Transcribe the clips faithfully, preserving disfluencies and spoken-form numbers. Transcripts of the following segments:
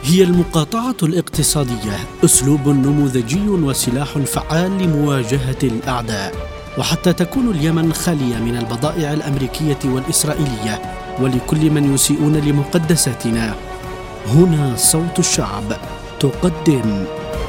هي المقاطعة الاقتصادية أسلوب نموذجي وسلاح فعال لمواجهة الأعداء، وحتى تكون اليمن خالية من البضائع الأمريكية والإسرائيلية ولكل من يسيئون لمقدساتنا. هنا صوت الشعب تقدم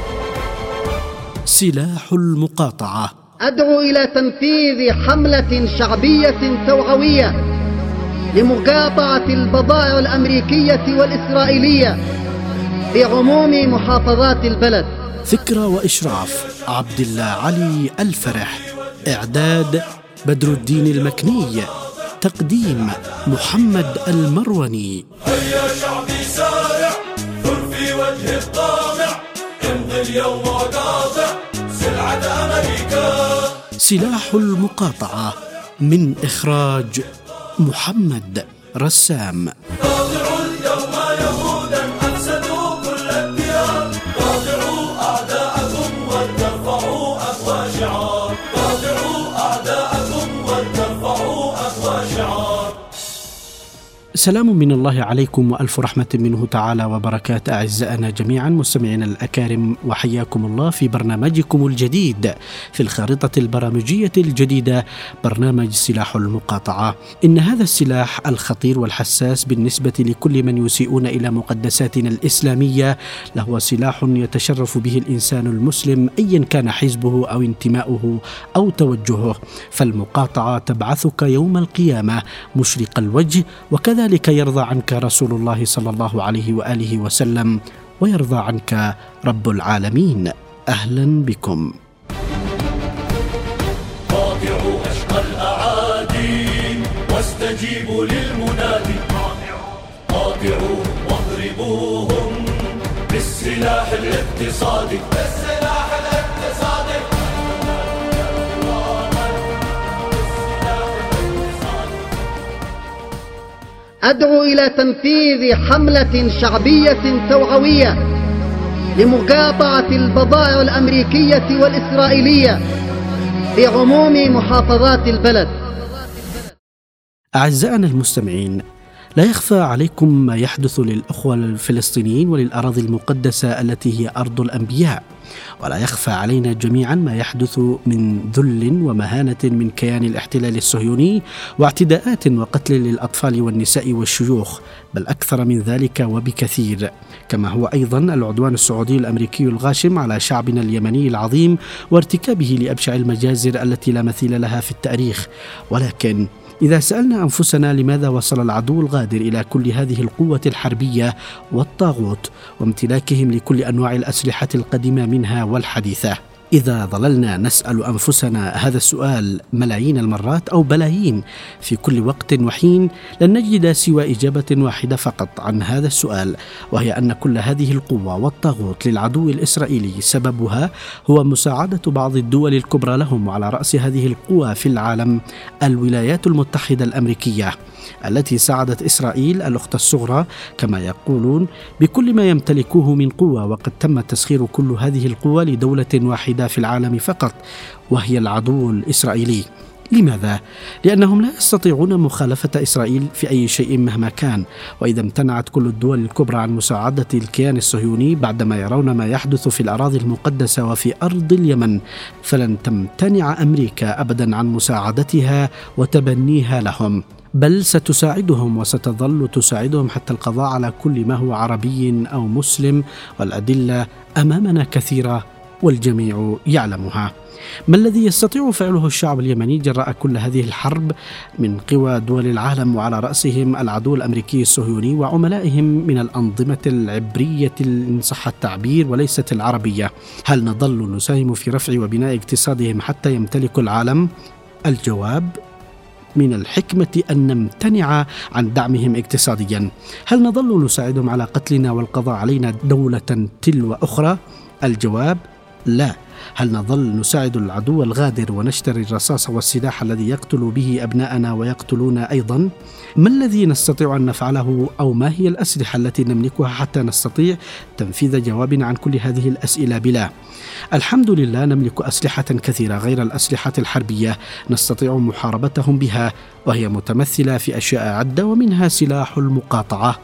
سلاح المقاطعة. أدعو إلى تنفيذ حملة شعبية توعوية لمقاطعة البضائع الأمريكية والإسرائيلية في عموم محافظات البلد. فكرة وإشراف عبد الله علي الفرح، إعداد بدر الدين المكني، تقديم محمد المرواني. هيا شعبي سارع ثر في وجه الطامع، امضي اليوم وقاطع سلعة أمريكا. سلاح المقاطعة من إخراج محمد رسام. قاطعوا اليوم يهودا أفسدوا كل الديار، قاطعوا أعداءكم ولترفعوا أقوى شعار، قاطعوا أعداءكم ولترفعوا أقوى شعار. سلام من الله عليكم وألف رحمة منه تعالى وبركات أعزائنا جميعا مستمعينا الأكارم، وحياكم الله في برنامجكم الجديد في الخارطة البرامجية الجديدة، برنامج سلاح المقاطعة. إن هذا السلاح الخطير والحساس بالنسبة لكل من يسيئون إلى مقدساتنا الإسلامية لهو سلاح يتشرف به الإنسان المسلم أيا كان حزبه أو انتماؤه أو توجهه، فالمقاطعة تبعثك يوم القيامة مشرق الوجه، وكذا ذلك يرضى عنك رسول الله صلى الله عليه وآله وسلم، ويرضى عنك رب العالمين. أهلا بكم. قاطعوا أشقى الأعادي واستجيبوا للمنادي، قاطعوا واضربوهم بالسلاح الاقتصادي، بالسلاح الاقتصادي. أدعو إلى تنفيذ حملة شعبية توعوية لمقاطعة البضائع الأمريكية والإسرائيلية في عموم محافظات البلد. أعزائنا المستمعين، لا يخفى عليكم ما يحدث للأخوة الفلسطينيين وللأراضي المقدسة التي هي أرض الأنبياء، ولا يخفى علينا جميعا ما يحدث من ذل ومهانة من كيان الاحتلال الصهيوني واعتداءات وقتل للأطفال والنساء والشيوخ، بل أكثر من ذلك وبكثير، كما هو أيضا العدوان السعودي الأمريكي الغاشم على شعبنا اليمني العظيم وارتكابه لأبشع المجازر التي لا مثيل لها في التاريخ. ولكن إذا سألنا أنفسنا لماذا وصل العدو الغادر إلى كل هذه القوة الحربية والطاغوت وامتلاكهم لكل أنواع الأسلحة القديمة منها والحديثة، إذا ظللنا نسأل أنفسنا هذا السؤال ملايين المرات أو بلايين في كل وقت وحين، لن نجد سوى إجابة واحدة فقط عن هذا السؤال، وهي أن كل هذه القوة والطاغوت للعدو الإسرائيلي سببها هو مساعدة بعض الدول الكبرى لهم، وعلى رأس هذه القوى في العالم الولايات المتحدة الأمريكية التي ساعدت إسرائيل الأخت الصغرى كما يقولون بكل ما يمتلكوه من قوة، وقد تم تسخير كل هذه القوى لدولة واحدة في العالم فقط، وهي العدو الإسرائيلي. لماذا؟ لأنهم لا يستطيعون مخالفة إسرائيل في أي شيء مهما كان، وإذا امتنعت كل الدول الكبرى عن مساعدة الكيان الصهيوني بعدما يرون ما يحدث في الأراضي المقدسة وفي أرض اليمن، فلن تمتنع أمريكا أبدا عن مساعدتها وتبنيها لهم، بل ستساعدهم وستظل تساعدهم حتى القضاء على كل ما هو عربي أو مسلم، والأدلة أمامنا كثيرة والجميع يعلمها. ما الذي يستطيع فعله الشعب اليمني جراء كل هذه الحرب من قوى دول العالم، وعلى رأسهم العدو الأمريكي الصهيوني وعملائهم من الأنظمة العبرية إن صح التعبير وليست العربية؟ هل نظل نساهم في رفع وبناء اقتصادهم حتى يمتلكوا العالم؟ الجواب: من الحكمة أن نمتنع عن دعمهم اقتصاديا. هل نظل نساعدهم على قتلنا والقضاء علينا دولة تلو أخرى؟ الجواب: لا. هل نظل نساعد العدو الغادر ونشتري الرصاص والسلاح الذي يقتل به أبناءنا ويقتلونا أيضا؟ ما الذي نستطيع أن نفعله، أو ما هي الأسلحة التي نملكها حتى نستطيع تنفيذ جوابنا عن كل هذه الأسئلة بلا؟ الحمد لله نملك أسلحة كثيرة غير الأسلحة الحربية نستطيع محاربتهم بها، وهي متمثلة في أشياء عدة، ومنها سلاح المقاطعة.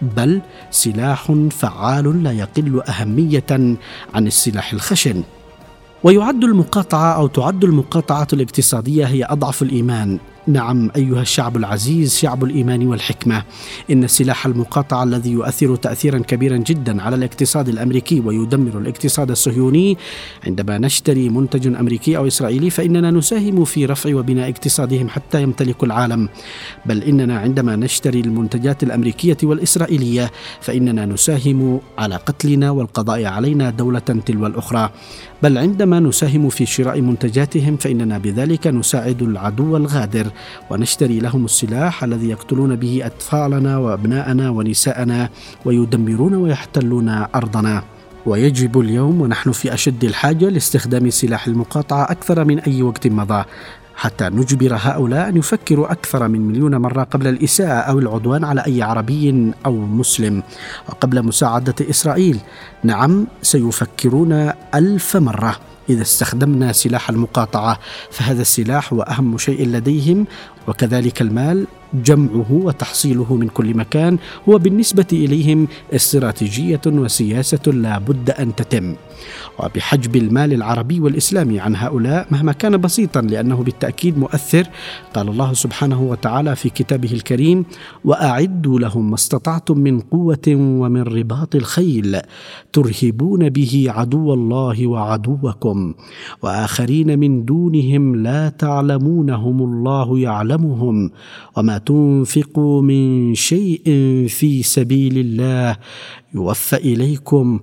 بل سلاح فعال لا يقل أهمية عن السلاح الخشن. ويعد المقاطعة أو تعد المقاطعة الاقتصادية هي أضعف الإيمان. نعم أيها الشعب العزيز، شعب الإيمان والحكمة، إن سلاح المقاطعة الذي يؤثر تأثيرا كبيرا جدا على الاقتصاد الأمريكي ويدمر الاقتصاد الصهيوني. عندما نشتري منتج أمريكي أو إسرائيلي فإننا نساهم في رفع وبناء اقتصادهم حتى يمتلكوا العالم، بل إننا عندما نشتري المنتجات الأمريكية والإسرائيلية فإننا نساهم على قتلنا والقضاء علينا دولة تلو الأخرى. بل عندما نساهم في شراء منتجاتهم فإننا بذلك نساعد العدو الغادر ونشتري لهم السلاح الذي يقتلون به أطفالنا وأبناءنا ونساءنا ويدمرون ويحتلون أرضنا. ويجب اليوم ونحن في أشد الحاجة لاستخدام سلاح المقاطعة أكثر من أي وقت مضى، حتى نجبر هؤلاء أن يفكروا أكثر من مليون مرة قبل الإساءة أو العدوان على أي عربي أو مسلم، وقبل مساعدة إسرائيل. نعم سيفكرون ألف مرة إذا استخدمنا سلاح المقاطعة، فهذا السلاح هو أهم شيء لديهم، وكذلك المال جمعه وتحصيله من كل مكان هو بالنسبة إليهم استراتيجية وسياسة لا بد أن تتم. وبحجب المال العربي والإسلامي عن هؤلاء مهما كان بسيطا، لأنه بالتأكيد مؤثر. قال الله سبحانه وتعالى في كتابه الكريم: وأعدوا لهم ما استطعتم من قوة ومن رباط الخيل ترهبون به عدو الله وعدوكم وآخرين من دونهم لا تعلمونهم الله يعلمهم وما تنفقوا من شيء في سبيل الله يوفى إليكم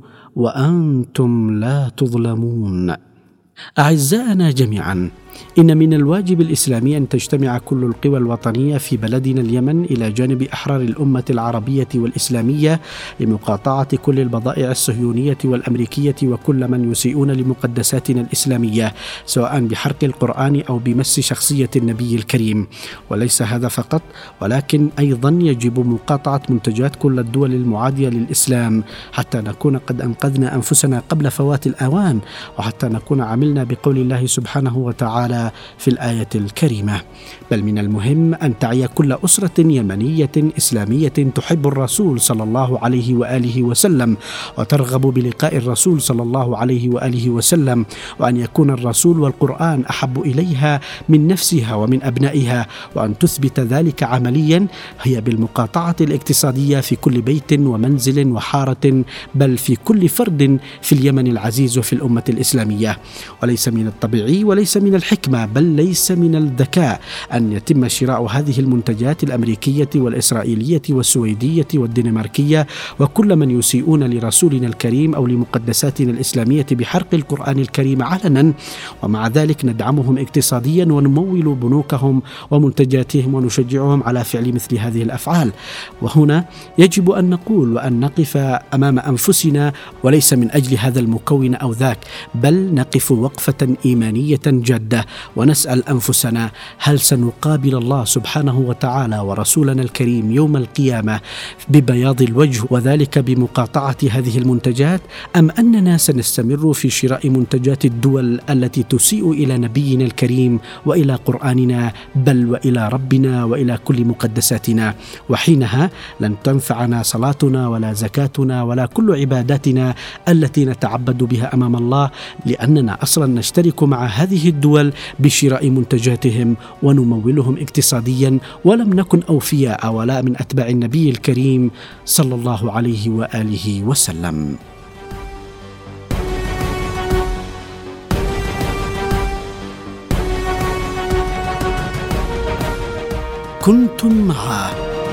وأنتم لا تظلمون. أعزائنا جميعا، إن من الواجب الإسلامي أن تجتمع كل القوى الوطنية في بلدنا اليمن إلى جانب أحرار الأمة العربية والإسلامية لمقاطعة كل البضائع الصهيونية والأمريكية وكل من يسيئون لمقدساتنا الإسلامية، سواء بحرق القرآن أو بمس شخصية النبي الكريم. وليس هذا فقط، ولكن أيضا يجب مقاطعة منتجات كل الدول المعادية للإسلام حتى نكون قد أنقذنا أنفسنا قبل فوات الأوان، وحتى نكون عملنا بقول الله سبحانه وتعالى في الآية الكريمة: بل من المهم أن تعي كل أسرة يمنية إسلامية تحب الرسول صلى الله عليه وآله وسلم وترغب بلقاء الرسول صلى الله عليه وآله وسلم، وأن يكون الرسول والقرآن أحب إليها من نفسها ومن أبنائها، وأن تثبت ذلك عمليا هي بالمقاطعة الاقتصادية في كل بيت ومنزل وحارة، بل في كل فرد في اليمن العزيز وفي الأمة الإسلامية. وليس من الطبيعي وليس من الحكمة بل ليس من الذكاء أن يتم شراء هذه المنتجات الأمريكية والإسرائيلية والسويدية والدنماركية وكل من يسيئون لرسولنا الكريم أو لمقدساتنا الإسلامية بحرق القرآن الكريم علنا، ومع ذلك ندعمهم اقتصاديا ونمول بنوكهم ومنتجاتهم ونشجعهم على فعل مثل هذه الأفعال. وهنا يجب أن نقول وأن نقف أمام أنفسنا، وليس من أجل هذا المكون أو ذاك، بل نقف وقفة إيمانية جادة ونسأل أنفسنا: هل سنقابل الله سبحانه وتعالى ورسولنا الكريم يوم القيامة ببياض الوجه وذلك بمقاطعة هذه المنتجات، أم أننا سنستمر في شراء منتجات الدول التي تسيء إلى نبينا الكريم وإلى قرآننا بل وإلى ربنا وإلى كل مقدساتنا؟ وحينها لن تنفعنا صلاتنا ولا زكاتنا ولا كل عباداتنا التي نتعبد بها أمام الله، لأننا أصلا نشترك مع هذه الدول بشراء منتجاتهم ونمولهم اقتصاديا، ولم نكن أوفياء ولا من أتباع النبي الكريم صلى الله عليه وآله وسلم. كنتم مع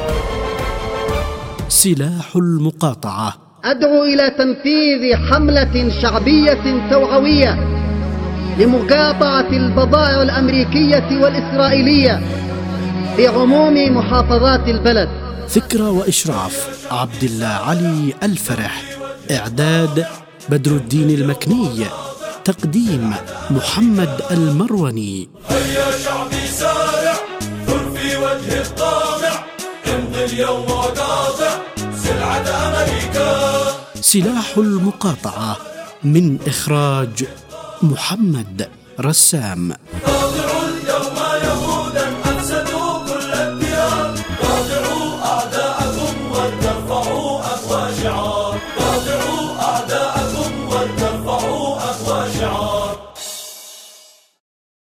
سلاح المقاطعة. أدعو إلى تنفيذ حملة شعبية توعوية لمقاطعة البضائع الأمريكية والإسرائيلية في عموم محافظات البلد. فكرة وإشراف عبد الله علي الفرح، إعداد بدر الدين المكني، تقديم محمد المروني. هيا شعبي سارع، ثر في وجه الطامع، امضي اليوم وقاطع سلعة أمريكا. سلاح المقاطعة من إخراج محمد رسام.